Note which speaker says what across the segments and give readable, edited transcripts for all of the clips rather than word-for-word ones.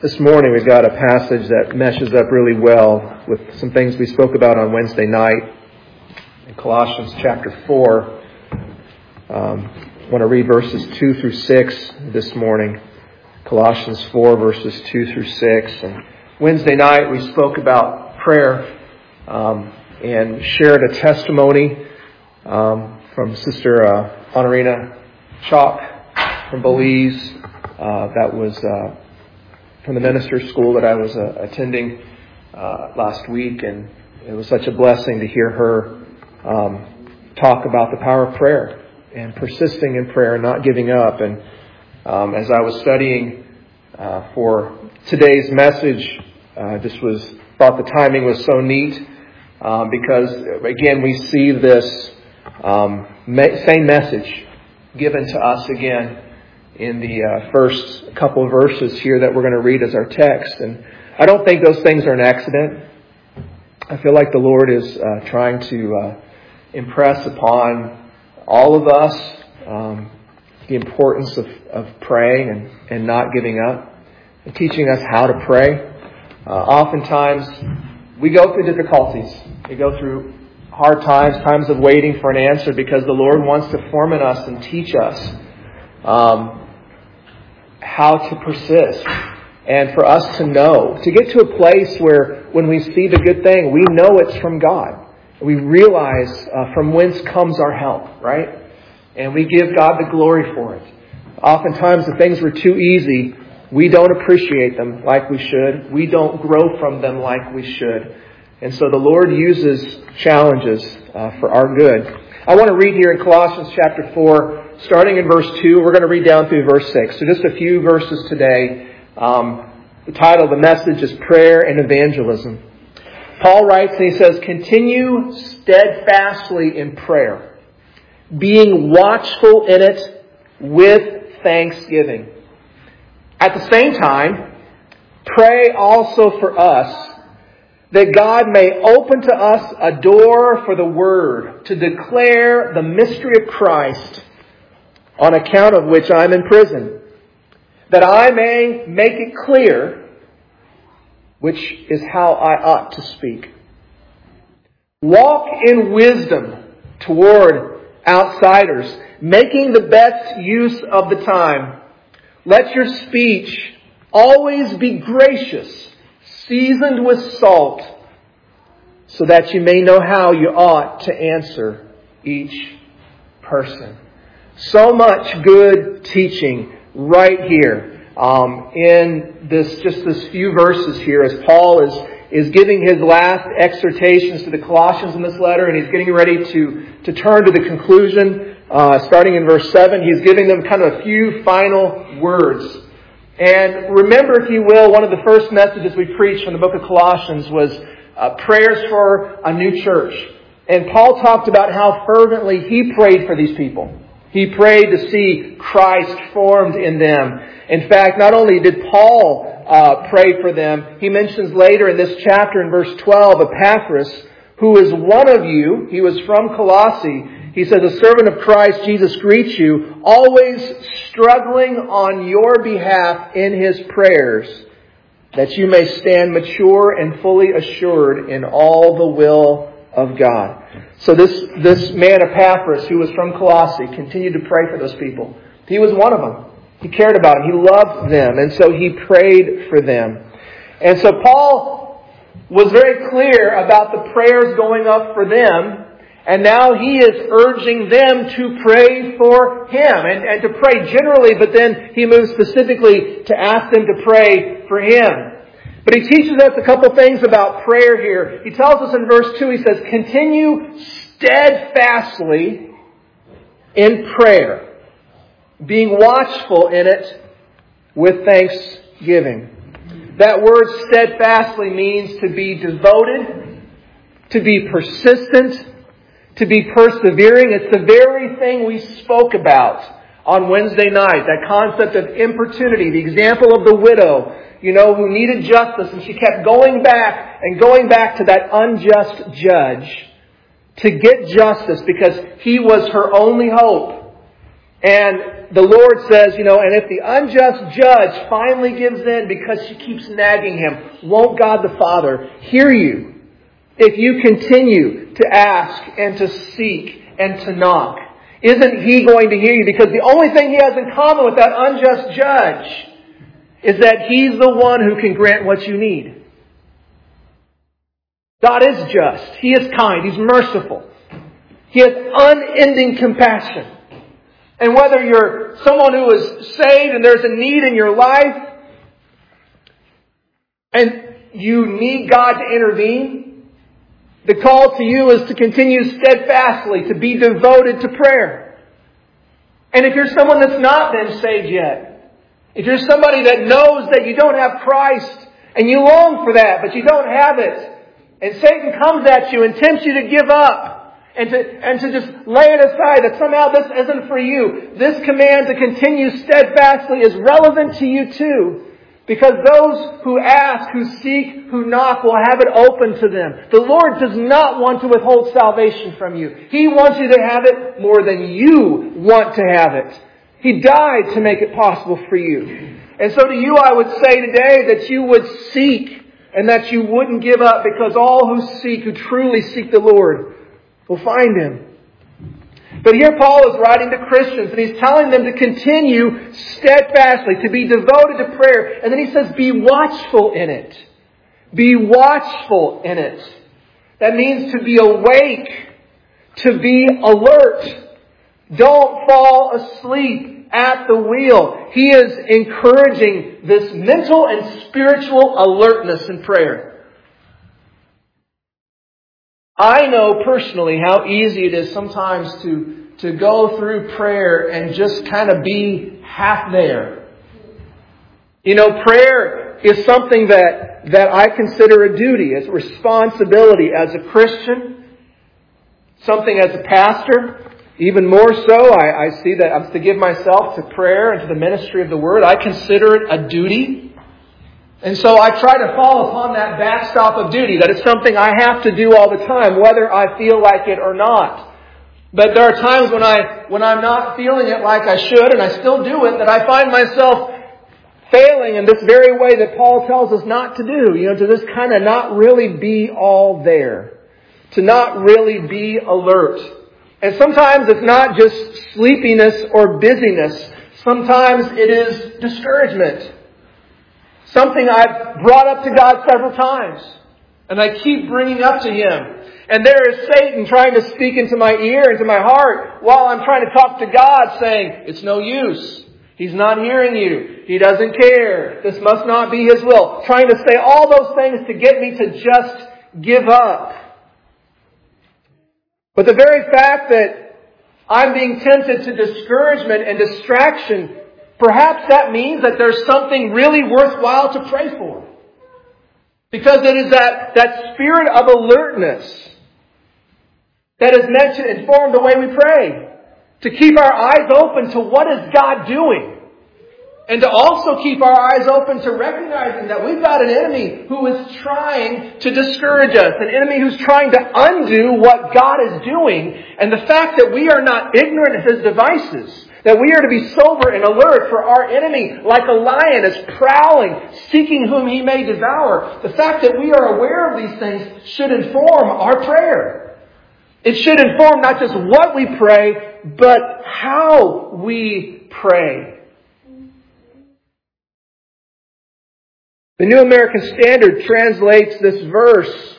Speaker 1: This morning we've got a passage that meshes up really well with some things we spoke about on Wednesday night in Colossians chapter 4. I want to read verses 2 through 6 this morning. Colossians 4 verses 2 through 6. And Wednesday night we spoke about prayer and shared a testimony from Sister Honorina Chalk from Belize. That was from the minister's school that I was attending last week, and it was such a blessing to hear her talk about the power of prayer and persisting in prayer and not giving up. And as I was studying for today's message, thought the timing was so neat because again we see this same message given to us again in the first couple of verses here that we're going to read as our text. And I don't think those things are an accident. I feel like the Lord is trying to impress upon all of us the importance of praying and not giving up, and teaching us how to pray. Oftentimes, we go through difficulties. We go through hard times, times of waiting for an answer, because the Lord wants to form in us and teach us how to persist, and for us to know, to get to a place where when we see the good thing, we know it's from God. We realize from whence comes our help, right? And we give God the glory for it. Oftentimes, the things were too easy. We don't appreciate them like we should. We don't grow from them like we should. And so the Lord uses challenges for our good. I want to read here in Colossians chapter 4, starting in verse 2. We're going to read down through verse 6. So just a few verses today. The title of the message is Prayer and Evangelism. Paul writes and he says, "Continue steadfastly in prayer, being watchful in it with thanksgiving. At the same time, pray also for us, that God may open to us a door for the word to declare the mystery of Christ, on account of which I am in prison, that I may make it clear which is how I ought to speak. Walk in wisdom toward outsiders, making the best use of the time. Let your speech always be gracious, seasoned with salt, so that you may know how you ought to answer each person." So much good teaching right here in this few verses here, as Paul is giving his last exhortations to the Colossians in this letter, and he's getting ready to turn to the conclusion. Starting in verse 7, he's giving them kind of a few final words. And remember, if you will, one of the first messages we preached from the book of Colossians was prayers for a new church. And Paul talked about how fervently he prayed for these people. He prayed to see Christ formed in them. In fact, not only did Paul pray for them, he mentions later in this chapter in verse 12, Epaphras, who is one of you. He was from Colossae. He says, "A servant of Christ Jesus greets you, always struggling on your behalf in his prayers, that you may stand mature and fully assured in all the will of God." So this man Epaphras, who was from Colossae, continued to pray for those people. He was one of them. He cared about them. He loved them. And so he prayed for them. And so Paul was very clear about the prayers going up for them. And now he is urging them to pray for him and to pray generally, but then he moves specifically to ask them to pray for him. But he teaches us a couple things about prayer here. He tells us in verse 2, he says, "Continue steadfastly in prayer, being watchful in it with thanksgiving." That word steadfastly means to be devoted, to be persistent, to be persevering. It's the very thing we spoke about on Wednesday night, that concept of importunity, the example of the widow, who needed justice, and she kept going back to that unjust judge to get justice because he was her only hope. And the Lord says, and if the unjust judge finally gives in because she keeps nagging him, won't God the Father hear you if you continue to ask and to seek and to knock? Isn't He going to hear you? Because the only thing He has in common with that unjust judge is that He's the one who can grant what you need. God is just. He is kind. He's merciful. He has unending compassion. And whether you're someone who is saved and there's a need in your life and you need God to intervene, the call to you is to continue steadfastly, to be devoted to prayer. And if you're someone that's not been saved yet, if you're somebody that knows that you don't have Christ and you long for that, but you don't have it, and Satan comes at you and tempts you to give up, and to just lay it aside, that somehow this isn't for you. This command to continue steadfastly is relevant to you too. Because those who ask, who seek, who knock will have it open to them. The Lord does not want to withhold salvation from you. He wants you to have it more than you want to have it. He died to make it possible for you. And so to you I would say today that you would seek and that you wouldn't give up, because all who seek, who truly seek the Lord, will find Him. But here Paul is writing to Christians and he's telling them to continue steadfastly, to be devoted to prayer. And then he says, be watchful in it. Be watchful in it. That means to be awake, to be alert. Don't fall asleep at the wheel. He is encouraging this mental and spiritual alertness in prayer. I know personally how easy it is sometimes to go through prayer and just kind of be half there. Prayer is something that I consider a duty, as a responsibility as a Christian, something as a pastor. Even more so, I see that I'm to give myself to prayer and to the ministry of the Word. I consider it a duty. And so I try to fall upon that backstop of duty, that it's something I have to do all the time, whether I feel like it or not. But there are times when I'm not feeling it like I should, and I still do it, that I find myself failing in this very way that Paul tells us not to do. To just kind of not really be all there. To not really be alert. And sometimes it's not just sleepiness or busyness. Sometimes it is discouragement. Something I've brought up to God several times. And I keep bringing up to Him. And there is Satan trying to speak into my ear, into my heart, while I'm trying to talk to God, saying, it's no use. He's not hearing you. He doesn't care. This must not be His will. Trying to say all those things to get me to just give up. But the very fact that I'm being tempted to discouragement and distraction, perhaps that means that there's something really worthwhile to pray for. Because it is that spirit of alertness that is meant to inform the way we pray. To keep our eyes open to what is God doing. And to also keep our eyes open to recognizing that we've got an enemy who is trying to discourage us. An enemy who's trying to undo what God is doing. And the fact that we are not ignorant of his devices. That we are to be sober and alert, for our enemy, like a lion, is prowling, seeking whom he may devour. The fact that we are aware of these things should inform our prayer. It should inform not just what we pray, but how we pray. The New American Standard translates this verse,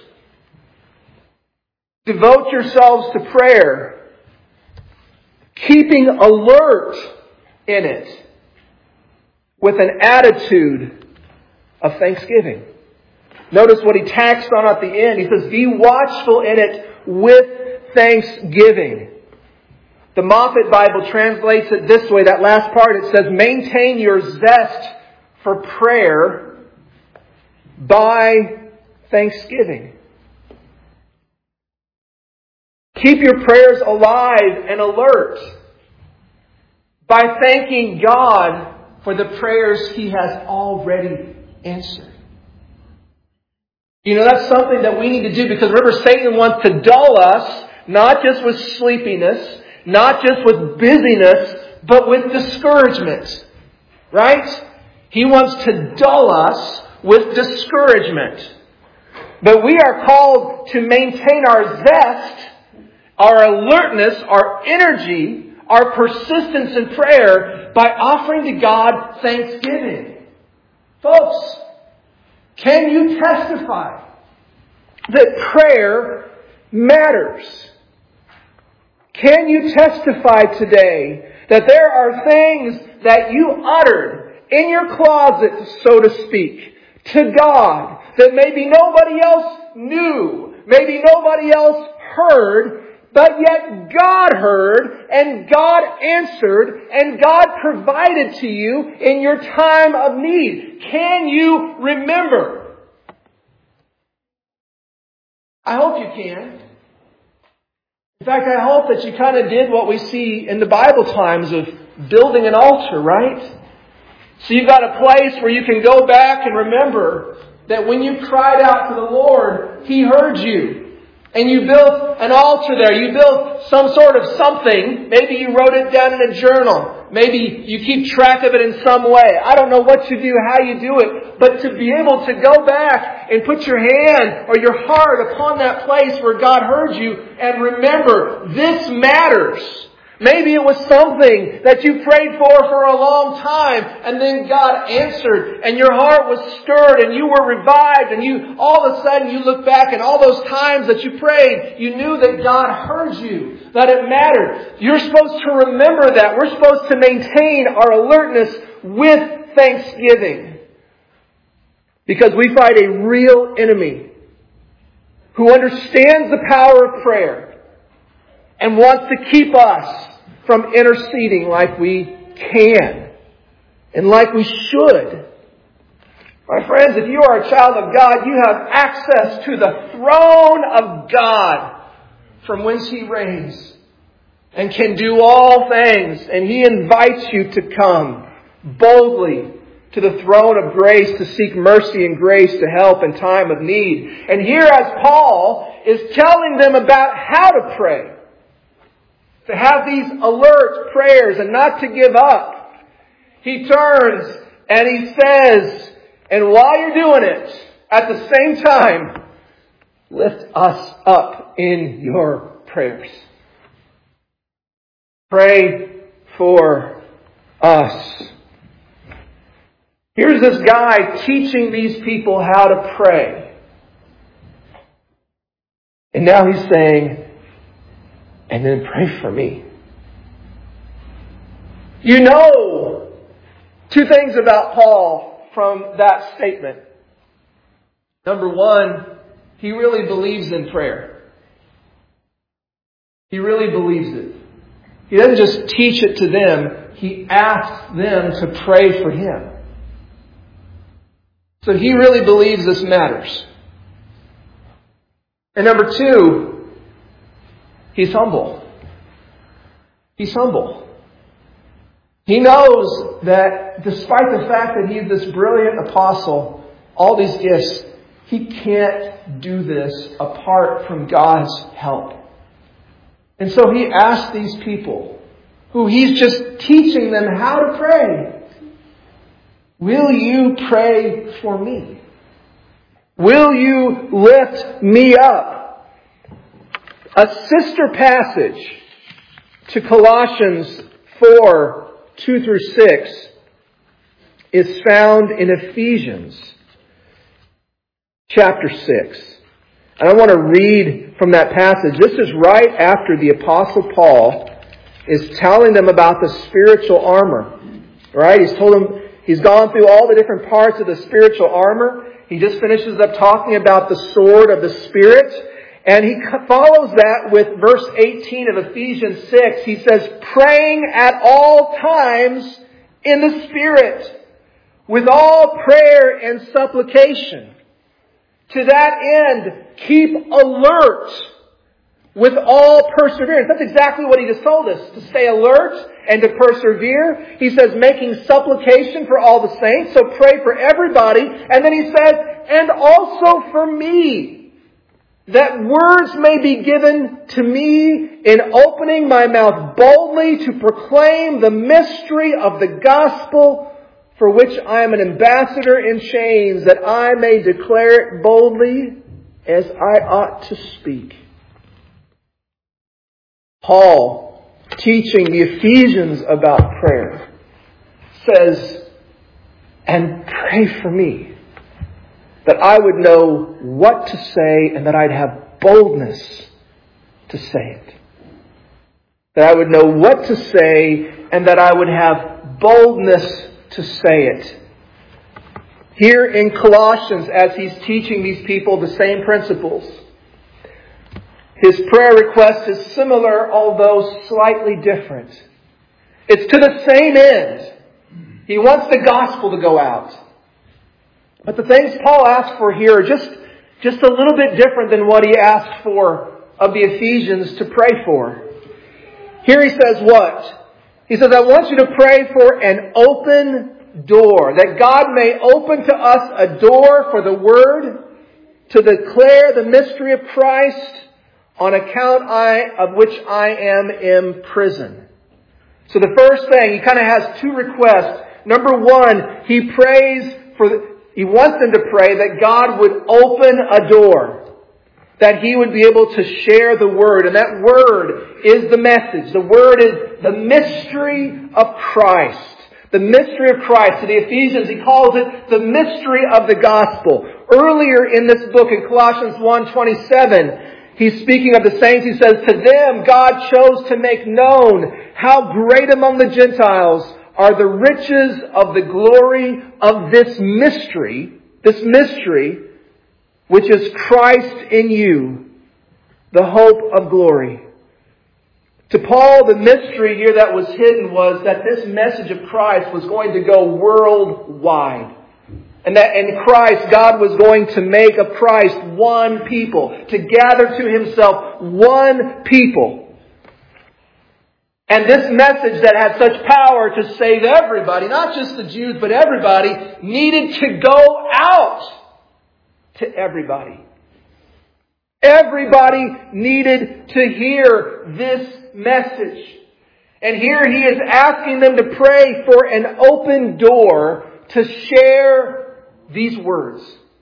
Speaker 1: devote yourselves to prayer, keeping alert in it with an attitude of thanksgiving. Notice what he tacks on at the end. He says, be watchful in it with thanksgiving. The Moffat Bible translates it this way, that last part, it says, maintain your zest for prayer by thanksgiving. Keep your prayers alive and alert by thanking God for the prayers He has already answered. That's something that we need to do, because remember, Satan wants to dull us, not just with sleepiness, not just with busyness, but with discouragement. Right? He wants to dull us with discouragement. But we are called to maintain our zest, our alertness, our energy, our persistence in prayer by offering to God thanksgiving. Folks, can you testify that prayer matters? Can you testify today that there are things that you uttered in your closet, so to speak, to God that maybe nobody else knew, maybe nobody else heard, but yet God heard and God answered and God provided to you in your time of need? Can you remember? I hope you can. In fact, I hope that you kind of did what we see in the Bible times of building an altar, right? So you've got a place where you can go back and remember that when you cried out to the Lord, He heard you. And you built an altar there. You built some sort of something. Maybe you wrote it down in a journal. Maybe you keep track of it in some way. I don't know what you do, how you do it. But to be able to go back and put your hand or your heart upon that place where God heard you and remember, this matters. Maybe it was something that you prayed for a long time and then God answered and your heart was stirred and you were revived and you all of a sudden you look back and all those times that you prayed, you knew that God heard you, that it mattered. You're supposed to remember that. We're supposed to maintain our alertness with thanksgiving because we fight a real enemy who understands the power of prayer and wants to keep us from interceding like we can and like we should. My friends, if you are a child of God, you have access to the throne of God from whence He reigns and can do all things. And He invites you to come boldly to the throne of grace to seek mercy and grace to help in time of need. And here as Paul is telling them about how to pray, to have these alert prayers and not to give up, he turns and he says, and while you're doing it, at the same time, lift us up in your prayers. Pray for us. Here's this guy teaching these people how to pray. And now he's saying, and then pray for me. You know two things about Paul from that statement. Number one, he really believes in prayer. He really believes it. He doesn't just teach it to them. He asks them to pray for him. So he really believes this matters. And number two, he's humble. He's humble. He knows that despite the fact that he's this brilliant apostle, all these gifts, he can't do this apart from God's help. And so he asks these people, who he's just teaching them how to pray, will you pray for me? Will you lift me up? A sister passage to Colossians 4, 2 through 6 is found in Ephesians chapter 6. And I want to read from that passage. This is right after the Apostle Paul is telling them about the spiritual armor. Right? He's told them, he's gone through all the different parts of the spiritual armor. He just finishes up talking about the sword of the Spirit. And he follows that with verse 18 of Ephesians 6. He says, praying at all times in the Spirit, with all prayer and supplication. To that end, keep alert with all perseverance. That's exactly what he just told us, to stay alert and to persevere. He says, making supplication for all the saints, so pray for everybody. And then he says, and also for me, that words may be given to me in opening my mouth boldly to proclaim the mystery of the gospel, for which I am an ambassador in chains, that I may declare it boldly as I ought to speak. Paul, teaching the Ephesians about prayer, says, and pray for me, that I would know what to say and that I'd have boldness to say it. That I would know what to say and that I would have boldness to say it. Here in Colossians, as he's teaching these people the same principles, his prayer request is similar, although slightly different. It's to the same end. He wants the gospel to go out. But the things Paul asks for here are just a little bit different than what he asked for of the Ephesians to pray for. Here he says what? He says, I want you to pray for an open door, that God may open to us a door for the Word to declare the mystery of Christ, on account of which I am in prison. So the first thing, he kind of has two requests. Number one, he wants them to pray that God would open a door, that he would be able to share the Word. And that Word is the message. The Word is the mystery of Christ. The mystery of Christ. To the Ephesians, he calls it the mystery of the gospel. Earlier in this book, in Colossians 1:27, he's speaking of the saints. He says, to them God chose to make known how great among the Gentiles are the riches of the glory of this mystery, which is Christ in you, the hope of glory. To Paul, the mystery here that was hidden was that this message of Christ was going to go worldwide. And that in Christ, God was going to make of Christ one people, to gather to himself one people. And this message that had such power to save everybody, not just the Jews, but everybody, needed to go out to everybody. Everybody needed to hear this message. And here he is asking them to pray for an open door to share these words.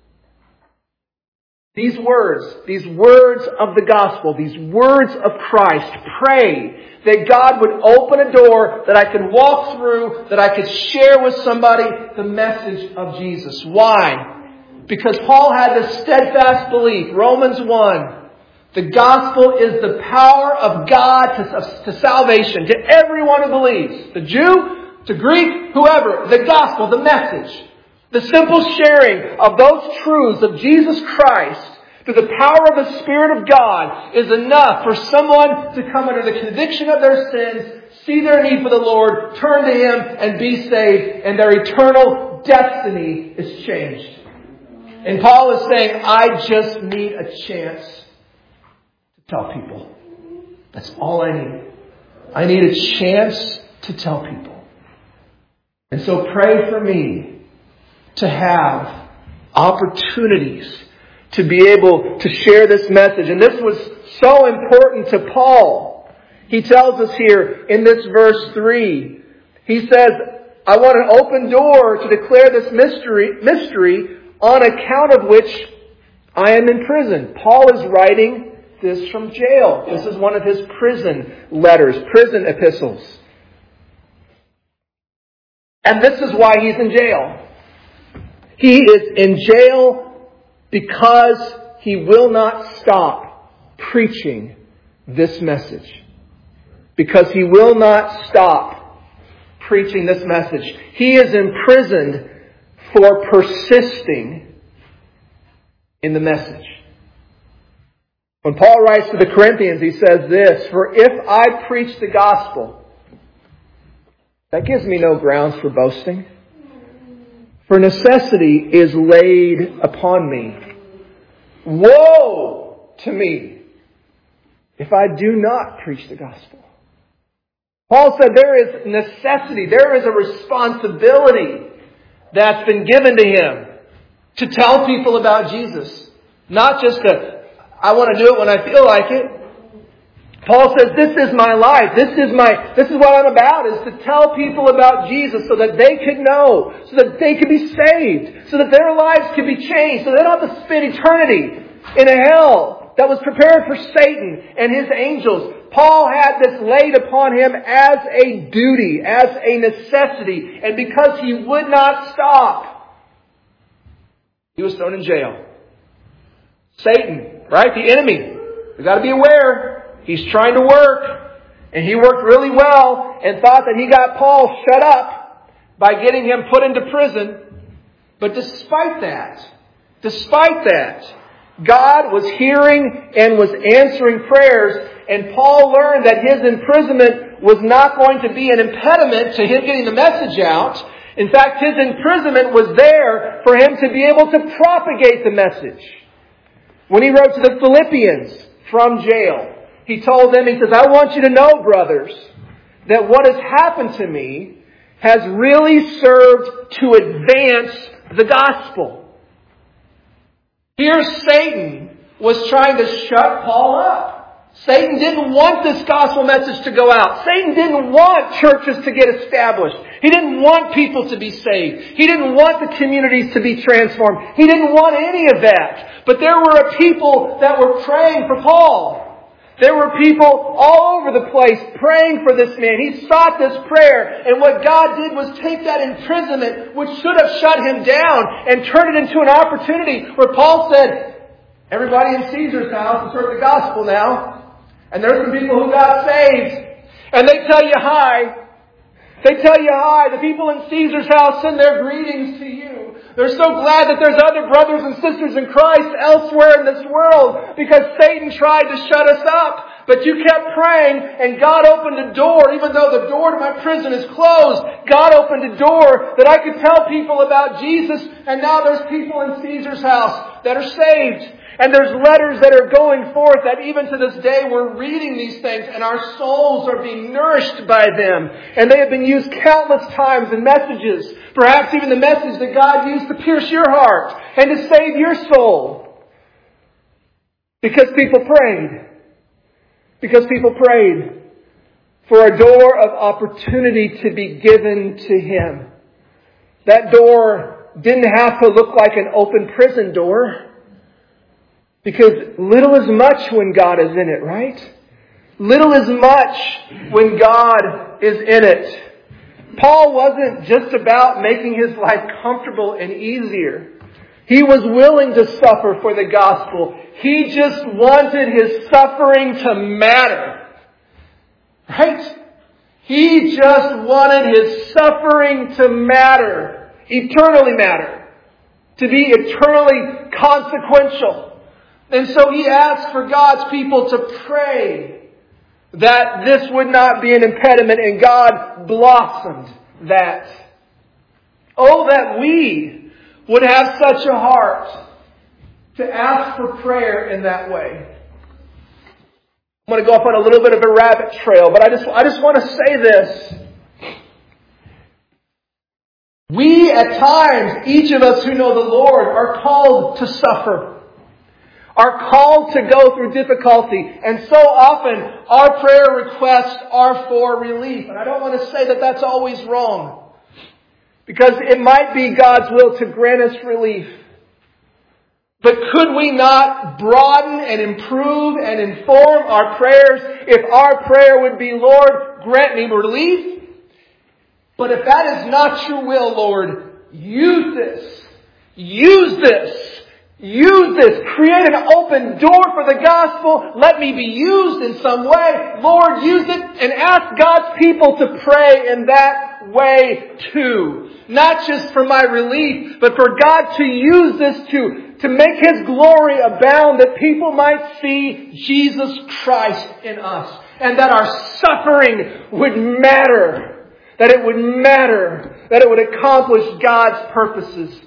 Speaker 1: These words of the gospel, these words of Christ. Pray that God would open a door that I could walk through, that I could share with somebody the message of Jesus. Why? Because Paul had this steadfast belief. Romans 1. The gospel is the power of God to salvation, to everyone who believes. The Jew, to Greek, whoever. The gospel, the message. The simple sharing of those truths of Jesus Christ through the power of the Spirit of God is enough for someone to come under the conviction of their sins, see their need for the Lord, turn to Him, and be saved, and their eternal destiny is changed. And Paul is saying, I just need a chance to tell people. That's all I need. I need a chance to tell people. And so pray for me to have opportunities to be able to share this message. And this was so important to Paul. He tells us here in this verse 3, he says, I want an open door to declare this mystery on account of which I am in prison. Paul is writing this from jail. This is one of his prison letters, prison epistles. And this is why he's in jail. He is in jail because he will not stop preaching this message. Because he will not stop preaching this message. He is imprisoned for persisting in the message. When Paul writes to the Corinthians, he says this, for if I preach the gospel, that gives me no grounds for boasting. For necessity is laid upon me. Woe to me if I do not preach the gospel. Paul said there is necessity, there is a responsibility that's been given to him to tell people about Jesus. Not just I want to do it when I feel like it. Paul says, this is my life. This is what I'm about, is to tell people about Jesus so that they could know, so that they could be saved, so that their lives could be changed, so they don't have to spend eternity in a hell that was prepared for Satan and his angels. Paul had this laid upon him as a duty, as a necessity. And because he would not stop, he was thrown in jail. Satan, right? The enemy. We've got to be aware. He's trying to work. And he worked really well and thought that he got Paul shut up by getting him put into prison. But despite that, God was hearing and was answering prayers, and Paul learned that his imprisonment was not going to be an impediment to him getting the message out. In fact, his imprisonment was there for him to be able to propagate the message. When he wrote to the Philippians from jail, he told them, he says, I want you to know, brothers, that what has happened to me has really served to advance the gospel. Here Satan was trying to shut Paul up. Satan didn't want this gospel message to go out. Satan didn't want churches to get established. He didn't want people to be saved. He didn't want the communities to be transformed. He didn't want any of that. But there were a people that were praying for Paul. There were people all over the place praying for this man. He sought this prayer. And what God did was take that imprisonment, which should have shut him down, and turn it into an opportunity where Paul said, everybody in Caesar's house has heard the gospel now. And there's some people who got saved. And they tell you hi. They tell you hi. The people in Caesar's house send their greetings to you. They're so glad that there's other brothers and sisters in Christ elsewhere in this world, because Satan tried to shut us up. But you kept praying, and God opened a door. Even though the door to my prison is closed, God opened a door that I could tell people about Jesus. And now there's people in Caesar's house that are saved. And there's letters that are going forth that even to this day we're reading these things, and our souls are being nourished by them. And they have been used countless times in messages. Perhaps even the message that God used to pierce your heart and to save your soul. Because people prayed. Because people prayed for a door of opportunity to be given to him. That door didn't have to look like an open prison door. Because little is much when God is in it, right? Little is much when God is in it. Paul wasn't just about making his life comfortable and easier. He was willing to suffer for the gospel. He just wanted his suffering to matter. Right? He just wanted his suffering to matter. Eternally matter. To be eternally consequential. And so he asked for God's people to pray that this would not be an impediment, and God blossomed that. Oh, that we would have such a heart to ask for prayer in that way. I'm going to go off on a little bit of a rabbit trail, but I just want to say this. We at times, each of us who know the Lord, are called to suffer. Are called to go through difficulty. And so often our prayer requests are for relief. And I don't want to say that that's always wrong. Because it might be God's will to grant us relief. But could we not broaden and improve and inform our prayers if our prayer would be, Lord, grant me relief? But if that is not your will, Lord, use this. Use this. Use this. Create an open door for the gospel. Let me be used in some way. Lord, use it, and ask God's people to pray in that way too. Not just for my relief, but for God to use this to make His glory abound, that people might see Jesus Christ in us. And that our suffering would matter. That it would matter. That it would accomplish God's purposes.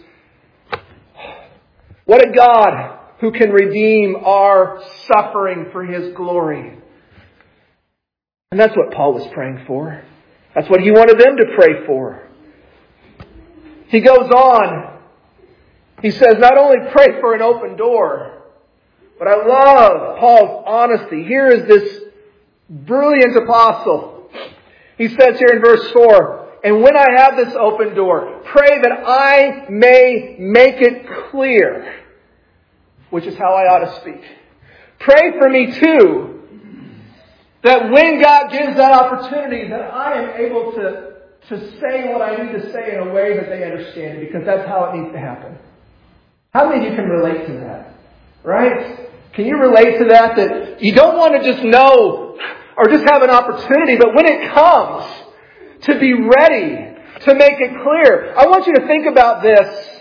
Speaker 1: What a God who can redeem our suffering for His glory. And that's what Paul was praying for. That's what he wanted them to pray for. He goes on. He says, not only pray for an open door, But I love Paul's honesty. Here is this brilliant apostle. He says here in verse 4, "And when I have this open door, pray that I may make it clear," which is how I ought to speak. Pray for me too, that when God gives that opportunity, that I am able to say what I need to say in a way that they understand it, because that's how it needs to happen. How many of you can relate to that? Right? Can you relate to that? That you don't want to just know or just have an opportunity, but when it comes, to be ready to make it clear. I want you to think about this.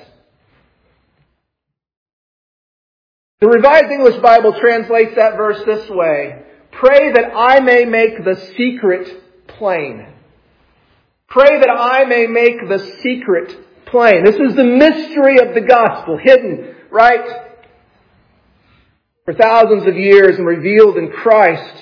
Speaker 1: The Revised English Bible translates that verse this way: "Pray that I may make the secret plain." Pray that I may make the secret plain. This is the mystery of the gospel, hidden, right, for thousands of years and revealed in Christ.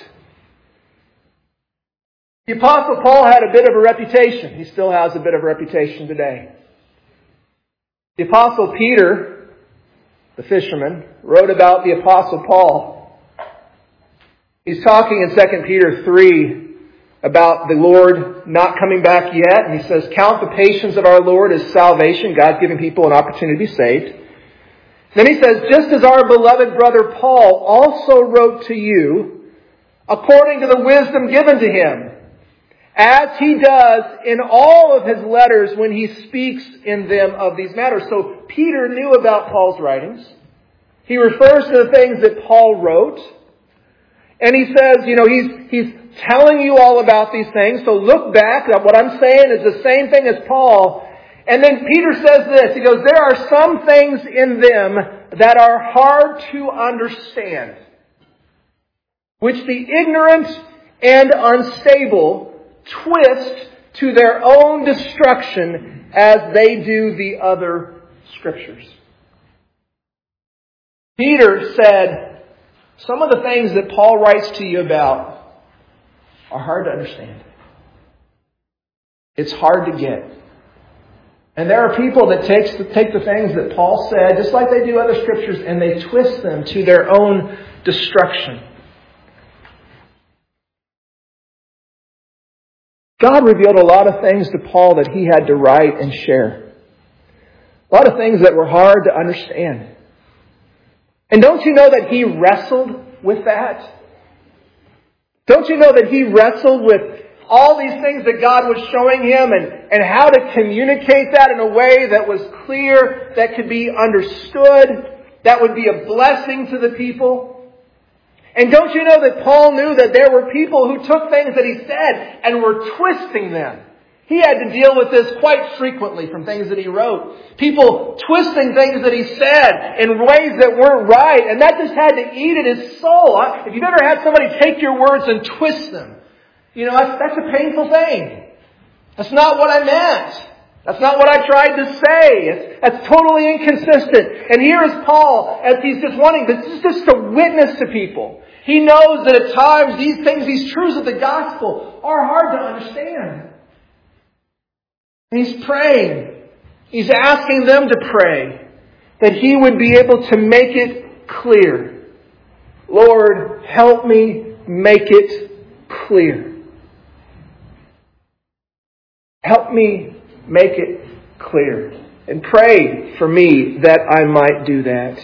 Speaker 1: The Apostle Paul had a bit of a reputation. He still has a bit of a reputation today. The Apostle Peter, the fisherman, wrote about the Apostle Paul. He's talking in 2 Peter 3 about the Lord not coming back yet. And he says, "Count the patience of our Lord as salvation." God's giving people an opportunity to be saved. Then he says, "Just as our beloved brother Paul also wrote to you, according to the wisdom given to him, as he does in all of his letters when he speaks in them of these matters." So Peter knew about Paul's writings. He refers to the things that Paul wrote. And he says, he's telling you all about these things. So look back. What I'm saying is the same thing as Paul. And then Peter says this. He goes, "There are some things in them that are hard to understand, which the ignorant and unstable twist to their own destruction as they do the other Scriptures." Peter said, some of the things that Paul writes to you about are hard to understand. It's hard to get. And there are people that take the things that Paul said, just like they do other Scriptures, and they twist them to their own destruction. God revealed a lot of things to Paul that he had to write and share. A lot of things that were hard to understand. And don't you know that he wrestled with that? Don't you know that he wrestled with all these things that God was showing him and how to communicate that in a way that was clear, that could be understood, that would be a blessing to the people? And don't you know that Paul knew that there were people who took things that he said and were twisting them? He had to deal with this quite frequently from things that he wrote. People twisting things that he said in ways that weren't right. And that just had to eat at his soul. If you've ever had somebody take your words and twist them, that's a painful thing. That's not what I meant. That's not what I tried to say. That's totally inconsistent. And here is Paul, as he's just wanting just to witness to people. He knows that at times these things, these truths of the gospel, are hard to understand. And he's praying. He's asking them to pray that he would be able to make it clear. Lord, help me make it clear. Help me make it clear. And pray for me that I might do that.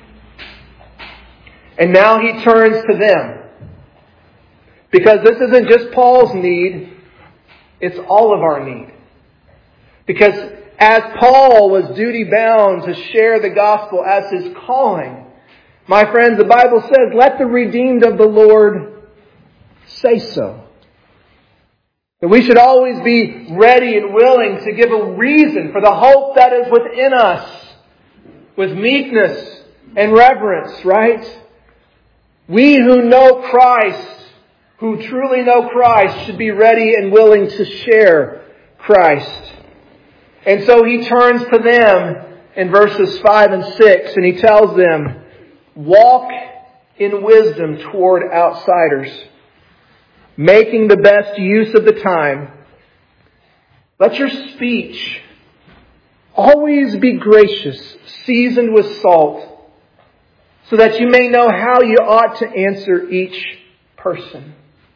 Speaker 1: And now he turns to them. Because this isn't just Paul's need, it's all of our need. Because as Paul was duty bound to share the gospel as his calling, my friends, the Bible says, "Let the redeemed of the Lord say so." That we should always be ready and willing to give a reason for the hope that is within us with meekness and reverence, right? We who know Christ, who truly know Christ, should be ready and willing to share Christ. And so he turns to them in verses 5 and 6 and he tells them, "Walk in wisdom toward outsiders, making the best use of the time. Let your speech always be gracious, seasoned with salt, so that you may know how you ought to answer each person.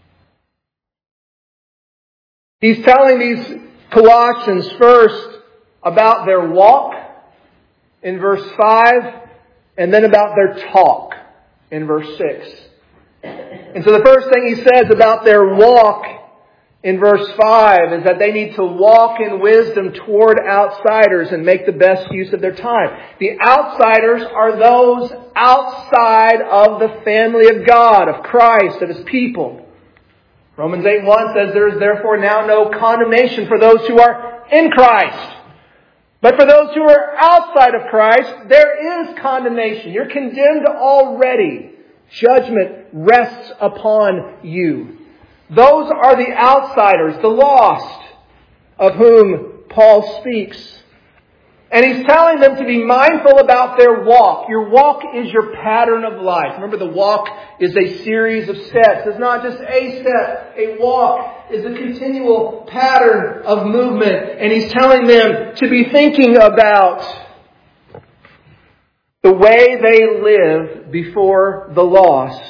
Speaker 1: He's telling these Colossians first about their walk in verse 5, and then about their talk in verse 6. And so the first thing he says about their walk in verse 5 is that they need to walk in wisdom toward outsiders and make the best use of their time. The outsiders are those outside of the family of God, of Christ, of His people. Romans 8:1 says, there is therefore now no condemnation for those who are in Christ. But for those who are outside of Christ, there is condemnation. You're condemned already. Judgment rests upon you. Those are the outsiders, the lost, of whom Paul speaks. And he's telling them to be mindful about their walk. Your walk is your pattern of life. Remember, the walk is a series of steps. It's not just a step. A walk is a continual pattern of movement. And he's telling them to be thinking about the way they live before the lost.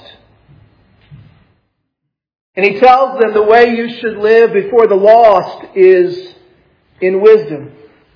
Speaker 1: And he tells them the way you should live before the lost is in wisdom.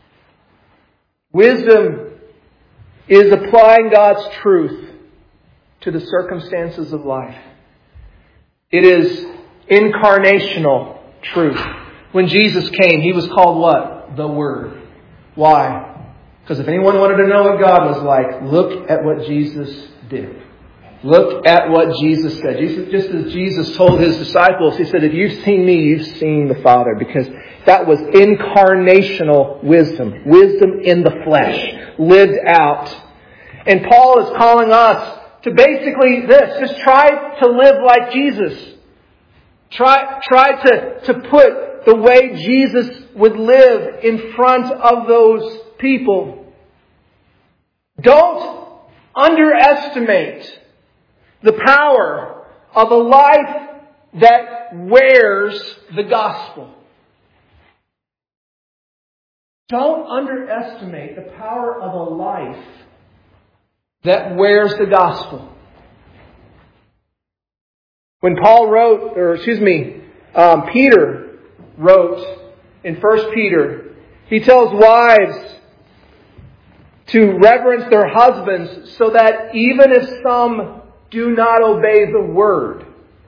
Speaker 1: Wisdom is applying God's truth to the circumstances of life. It is incarnational truth. When Jesus came, He was called what? The Word. Why? Because if anyone wanted to know what God was like, look at what Jesus did. Look at what Jesus said. Just as Jesus told His disciples, He said, if you've seen me, you've seen the Father. Because that was incarnational wisdom. Wisdom in the flesh. Lived out. And Paul is calling us to basically this. Just try to live like Jesus. Try to put the way Jesus would live in front of those people. Don't underestimate the power of a life that wears the gospel. Don't underestimate the power of a life that wears the gospel. When Peter wrote in 1 Peter, he tells wives to reverence their husbands so that even if some do not obey the word,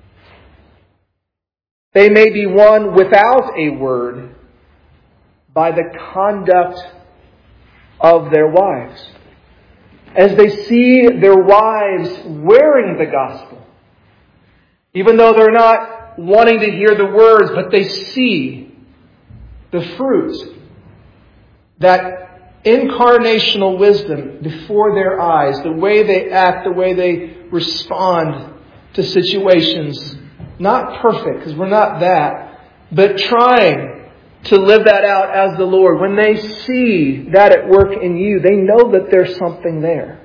Speaker 1: they may be won without a word by the conduct of their wives. As they see their wives wearing the gospel, even though they're not wanting to hear the words, but they see the fruit, that incarnational wisdom before their eyes, the way they act, the way they respond to situations. Not perfect, because we're not that, but trying to live that out as the Lord. When they see that at work in you, they know that there's something there.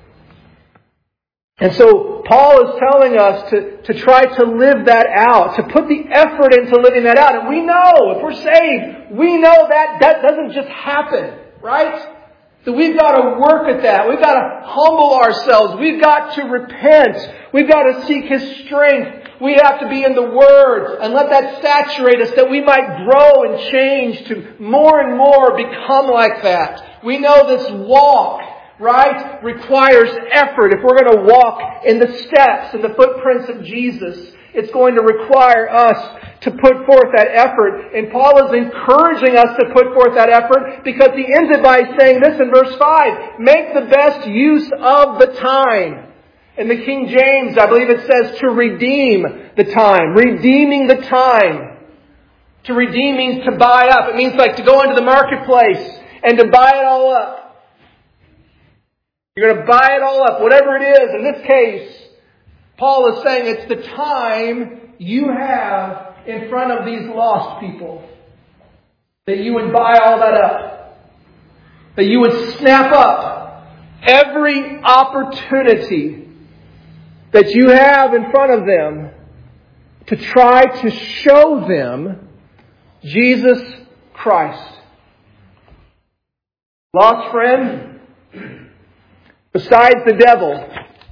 Speaker 1: And so Paul is telling us to try to live that out, to put the effort into living that out. And we know, if we're saved, we know that doesn't just happen, right? So we've got to work at that. We've got to humble ourselves. We've got to repent. We've got to seek His strength. We have to be in the Word and let that saturate us that we might grow and change to more and more become like that. We know this walk, right, requires effort. If we're going to walk in the steps and the footprints of Jesus, it's going to require us to put forth that effort. And Paul is encouraging us to put forth that effort because he ends it by saying this in verse 5. Make the best use of the time. In the King James, I believe it says to redeem the time. Redeeming the time. To redeem means to buy up. It means like to go into the marketplace and to buy it all up. You're going to buy it all up, whatever it is. In this case, Paul is saying it's the time you have in front of these lost people. That you would buy all that up. That you would snap up every opportunity that you have in front of them to try to show them Jesus Christ. Lost friend, besides the devil,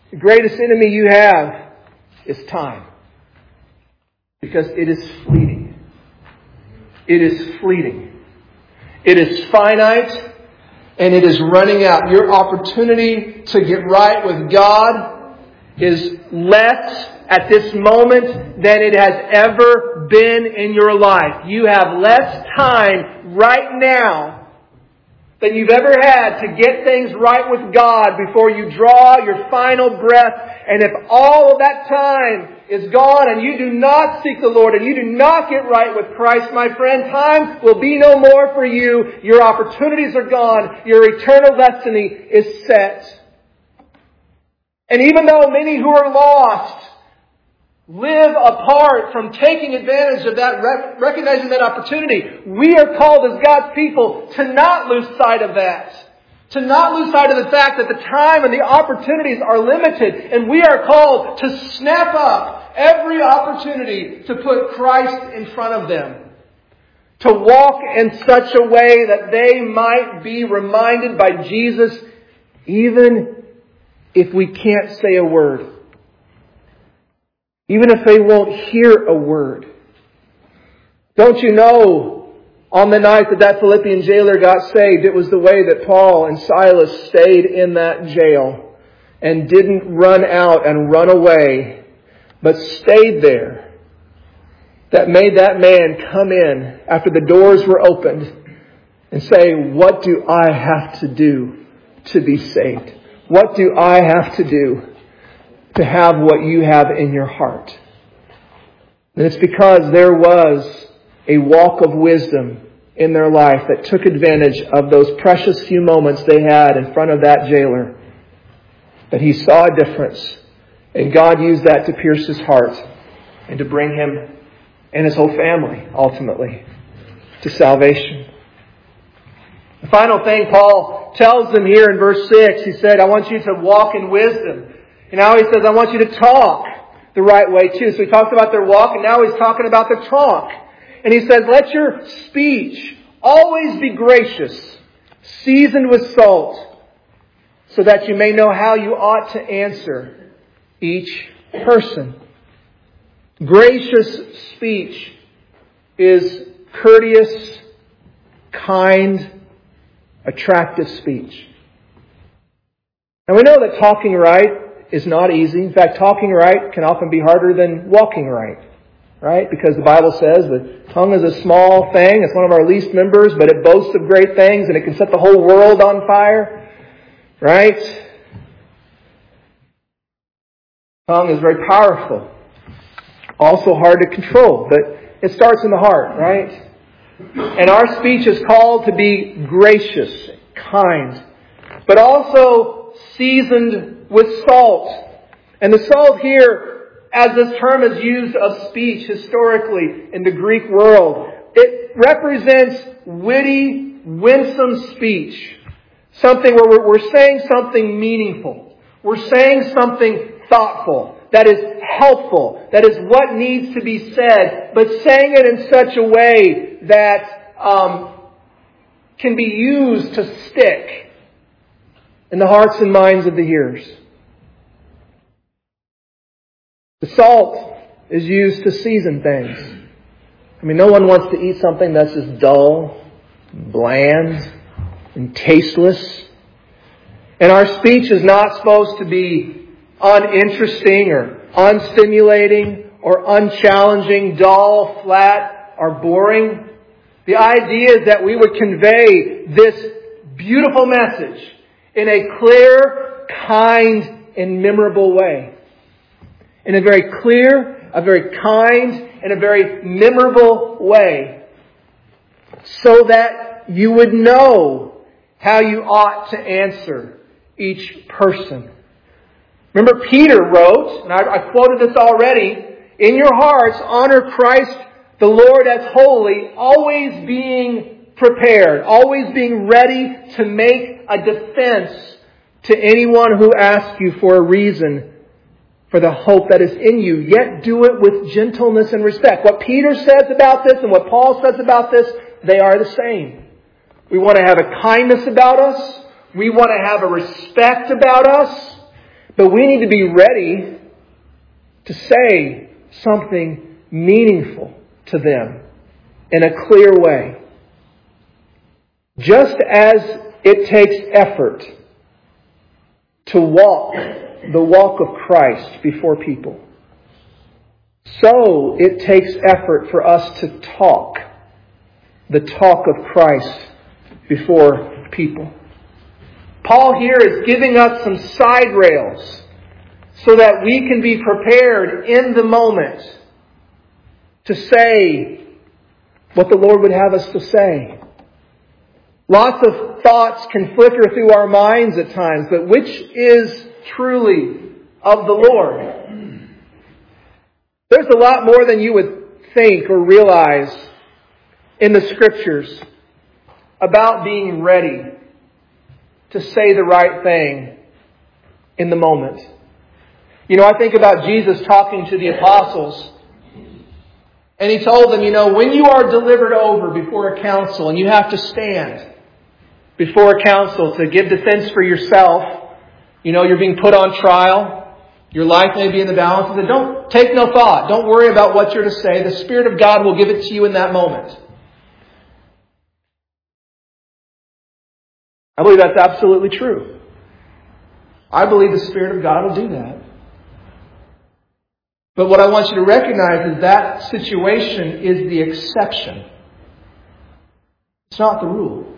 Speaker 1: The greatest enemy you have is time. Because it is fleeting. It is fleeting. It is finite and it is running out. Your opportunity to get right with God is less at this moment than it has ever been in your life. You have less time right now than you've ever had to get things right with God before you draw your final breath. And if all of that time is gone and you do not seek the Lord and you do not get right with Christ, my friend, time will be no more for you. Your opportunities are gone. Your eternal destiny is set. And even though many who are lost live apart from taking advantage of that, recognizing that opportunity, we are called as God's people to not lose sight of that. To not lose sight of the fact that the time and the opportunities are limited. And we are called to snap up every opportunity to put Christ in front of them. To walk in such a way that they might be reminded by Jesus, even if we can't say a word. Even if they won't hear a word. Don't you know, on the night that Philippian jailer got saved, it was the way that Paul and Silas stayed in that jail and didn't run out and run away, but stayed there, that made that man come in after the doors were opened and say, what do I have to do to be saved? What do I have to do to have what you have in your heart? And it's because there was a walk of wisdom in their life that took advantage of those precious few moments they had in front of that jailer, that he saw a difference. And God used that to pierce his heart and to bring him and his whole family, ultimately, to salvation. The final thing Paul tells them here in verse 6, he said, I want you to walk in wisdom. And now he says, I want you to talk the right way too. So he talks about their walk, and now he's talking about their talk. And he says, let your speech always be gracious, seasoned with salt, so that you may know how you ought to answer each person. Gracious speech is courteous, kind, attractive speech. Now we know that talking right is not easy. In fact, talking right can often be harder than walking right. Right? Because the Bible says the tongue is a small thing. It's one of our least members, but it boasts of great things and it can set the whole world on fire. Right? Tongue is very powerful. Also hard to control, but it starts in the heart, right? And our speech is called to be gracious, kind, but also seasoned with salt. And the salt here, as this term is used of speech historically in the Greek world, it represents witty, winsome speech. Something where we're saying something meaningful. We're saying something thoughtful. That is helpful. That is what needs to be said. But saying it in such a way that can be used to stick in the hearts and minds of the hearers. The salt is used to season things. I mean, no one wants to eat something that's just dull, bland, and tasteless. And our speech is not supposed to be uninteresting or unstimulating or unchallenging, dull, flat, or boring. The idea is that we would convey this beautiful message in a clear, kind, and memorable way. In a very clear, a very kind, and a very memorable way. So that you would know how you ought to answer each person. Remember, Peter wrote, and I quoted this already, in your hearts, honor Christ the Lord as holy, always being prepared, always being ready to make a defense to anyone who asks you for a reason for the hope that is in you, yet do it with gentleness and respect. What Peter says about this and what Paul says about this, they are the same. We want to have a kindness about us. We want to have a respect about us. But we need to be ready to say something meaningful to them in a clear way. Just as it takes effort to walk the walk of Christ before people, so it takes effort for us to talk the talk of Christ before people. Paul here is giving us some side rails so that we can be prepared in the moment to say what the Lord would have us to say. Lots of thoughts can flicker through our minds at times, but which is truly of the Lord? There's a lot more than you would think or realize in the Scriptures about being ready to say the right thing in the moment. You know, I think about Jesus talking to the apostles, and He told them, when you are delivered over before a council and you have to stand before a council to give defense for yourself, you're being put on trial, your life may be in the balance, and don't take no thought. Don't worry about what you're to say. The Spirit of God will give it to you in that moment. I believe that's absolutely true. I believe the Spirit of God will do that. But what I want you to recognize is that situation is the exception. It's not the rule.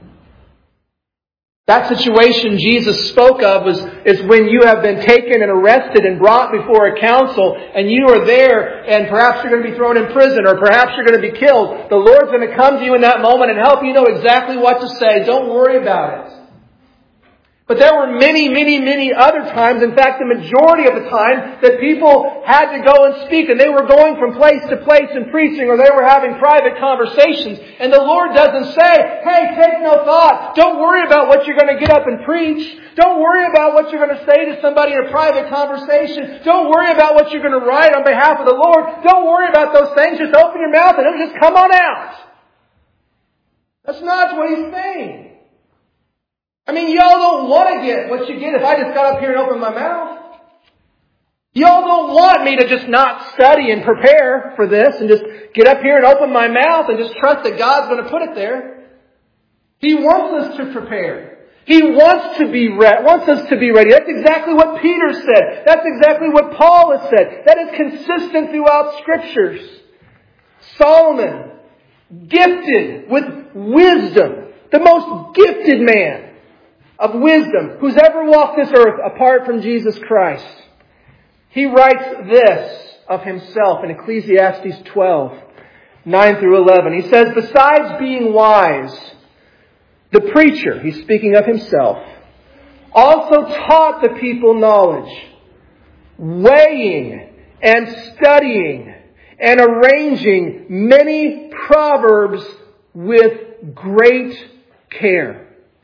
Speaker 1: That situation Jesus spoke of is when you have been taken and arrested and brought before a council and you are there and perhaps you're going to be thrown in prison or perhaps you're going to be killed. The Lord's going to come to you in that moment and help you know exactly what to say. Don't worry about it. But there were many, many, many other times, in fact, the majority of the time, that people had to go and speak, and they were going from place to place and preaching, or they were having private conversations. And the Lord doesn't say, hey, take no thought. Don't worry about what you're going to get up and preach. Don't worry about what you're going to say to somebody in a private conversation. Don't worry about what you're going to write on behalf of the Lord. Don't worry about those things. Just open your mouth and it'll just come on out. That's not what He's saying. I mean, y'all don't want to get what you get if I just got up here and opened my mouth. Y'all don't want me to just not study and prepare for this and just get up here and open my mouth and just trust that God's going to put it there. He wants us to prepare. He wants us to be ready. That's exactly what Peter said. That's exactly what Paul has said. That is consistent throughout Scriptures. Solomon, gifted with wisdom, the most gifted man of wisdom who's ever walked this earth apart from Jesus Christ. He writes this of himself in Ecclesiastes 12, 9 through 11. He says, besides being wise, the preacher, he's speaking of himself, also taught the people knowledge, weighing and studying and arranging many proverbs with great care.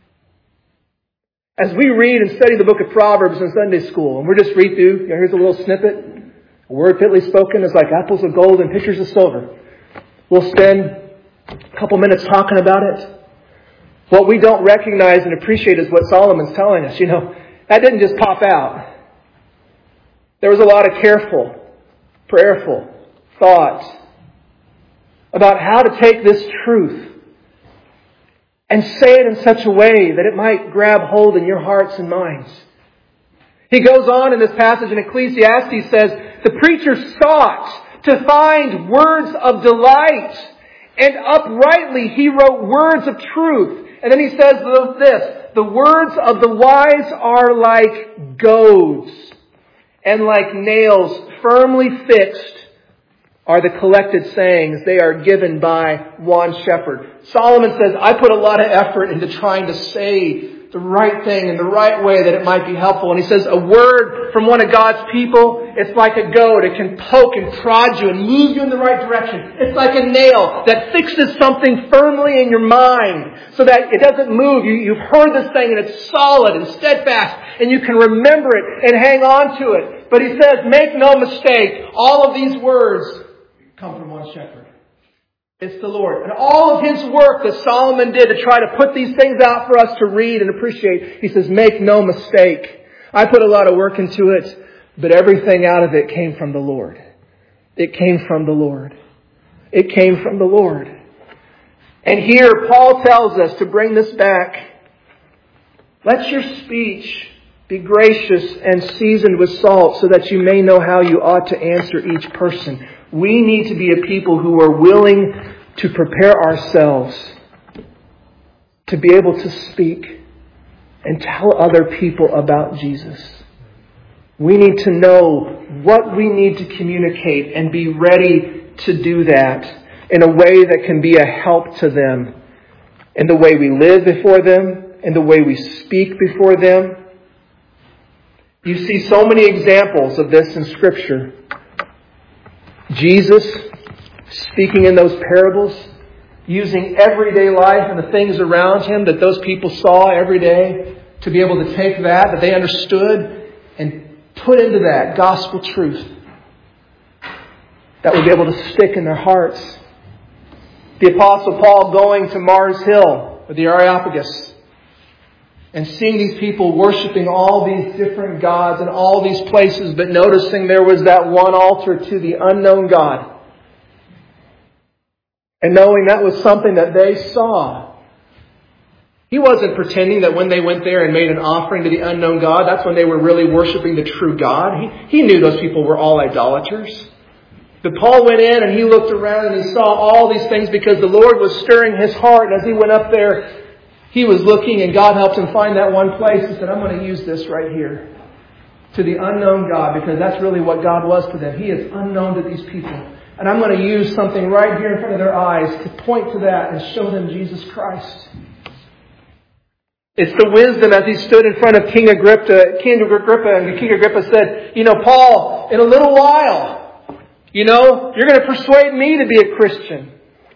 Speaker 1: As we read and study the book of Proverbs in Sunday school, and we're just read through, here's a little snippet. A word fitly spoken is like apples of gold and pitchers of silver. We'll spend a couple minutes talking about it. What we don't recognize and appreciate is what Solomon's telling us. That didn't just pop out. There was a lot of careful, prayerful thought about how to take this truth and say it in such a way that it might grab hold in your hearts and minds. He goes on in this passage in Ecclesiastes, says, the preacher sought to find words of delight, and uprightly he wrote words of truth. And then he says this, the words of the wise are like goads, and like nails firmly fixed are the collected sayings. They are given by one shepherd. Solomon says, I put a lot of effort into trying to say the right thing in the right way that it might be helpful. And he says, a word from one of God's people, it's like a goad. It can poke and prod you and move you in the right direction. It's like a nail that fixes something firmly in your mind so that it doesn't move. You've heard this thing and it's solid and steadfast and you can remember it and hang on to it. But he says, make no mistake, all of these words come from one shepherd. It's the Lord. And all of His work that Solomon did to try to put these things out for us to read and appreciate, he says, make no mistake. I put a lot of work into it, but everything out of it came from the Lord. It came from the Lord. It came from the Lord. And here Paul tells us to bring this back. Let your speech be gracious and seasoned with salt so that you may know how you ought to answer each person. We need to be a people who are willing to prepare ourselves to be able to speak and tell other people about Jesus. We need to know what we need to communicate and be ready to do that in a way that can be a help to them, in the way we live before them, in the way we speak before them. You see so many examples of this in Scripture. Jesus speaking in those parables, using everyday life and the things around Him that those people saw every day to be able to take that they understood and put into that gospel truth that would be able to stick in their hearts. The Apostle Paul going to Mars Hill, or the Areopagus, and seeing these people worshiping all these different gods in all these places, but noticing there was that one altar to the unknown God. And knowing that was something that they saw. He wasn't pretending that when they went there and made an offering to the unknown God, that's when they were really worshiping the true God. He knew those people were all idolaters. But Paul went in and he looked around and he saw all these things because the Lord was stirring his heart. And as he went up there, he was looking and God helped him find that one place. He said, I'm going to use this right here to the unknown God, because that's really what God was to them. He is unknown to these people. And I'm going to use something right here in front of their eyes to point to that and show them Jesus Christ. It's the wisdom as he stood in front of King Agrippa, and King Agrippa said, Paul, in a little while, you're going to persuade me to be a Christian.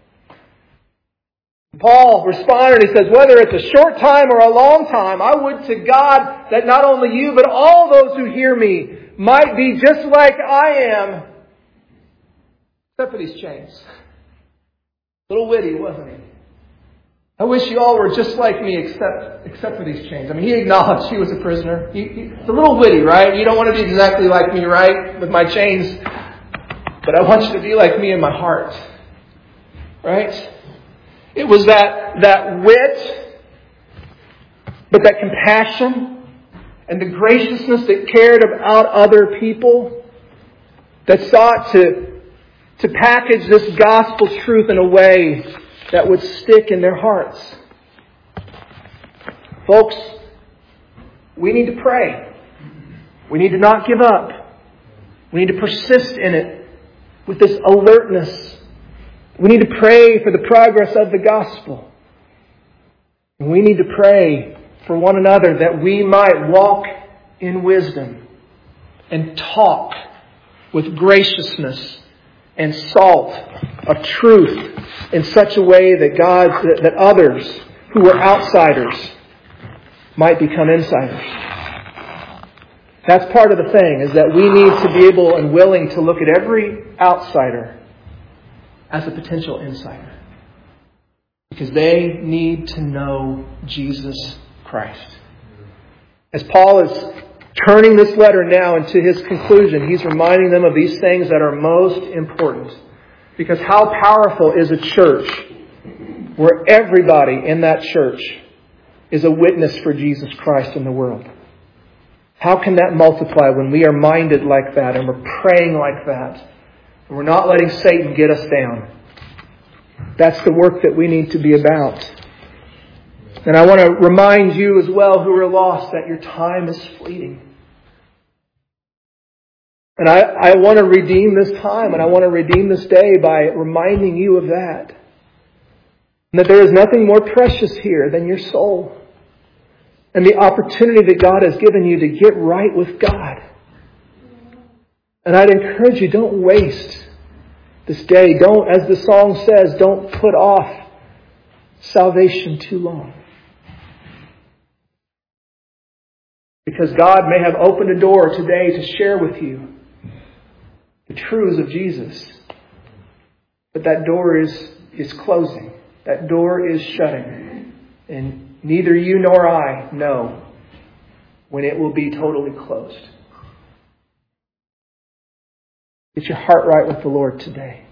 Speaker 1: Paul responded, he says, whether it's a short time or a long time, I would to God that not only you, but all those who hear me might be just like I am, except for these chains. A little witty, wasn't he? I wish you all were just like me, except for these chains. I mean, he acknowledged he was a prisoner. It's a little witty, right? You don't want to be exactly like me, right? With my chains. But I want you to be like me in my heart. Right? It was that wit, but that compassion and the graciousness that cared about other people, that sought to package this gospel truth in a way that would stick in their hearts. Folks, we need to pray. We need to not give up. We need to persist in it with this alertness. We need to pray for the progress of the gospel. And we need to pray for one another that we might walk in wisdom and talk with graciousness and salt of truth in such a way that others who are outsiders might become insiders. That's part of the thing, is that we need to be able and willing to look at every outsider as a potential insider. Because they need to know Jesus Christ. As Paul is turning this letter now into his conclusion, he's reminding them of these things that are most important. Because how powerful is a church where everybody in that church is a witness for Jesus Christ in the world? How can that multiply when we are minded like that and we're praying like that and we're not letting Satan get us down? That's the work that we need to be about. And I want to remind you as well who are lost that your time is fleeting. And I want to redeem this time and I want to redeem this day by reminding you of that. And that there is nothing more precious here than your soul. And the opportunity that God has given you to get right with God. And I'd encourage you, don't waste this day. Don't, as the song says, don't put off salvation too long. Because God may have opened a door today to share with you the truths of Jesus. But that door is closing. That door is shutting. And neither you nor I know when it will be totally closed. Get your heart right with the Lord today.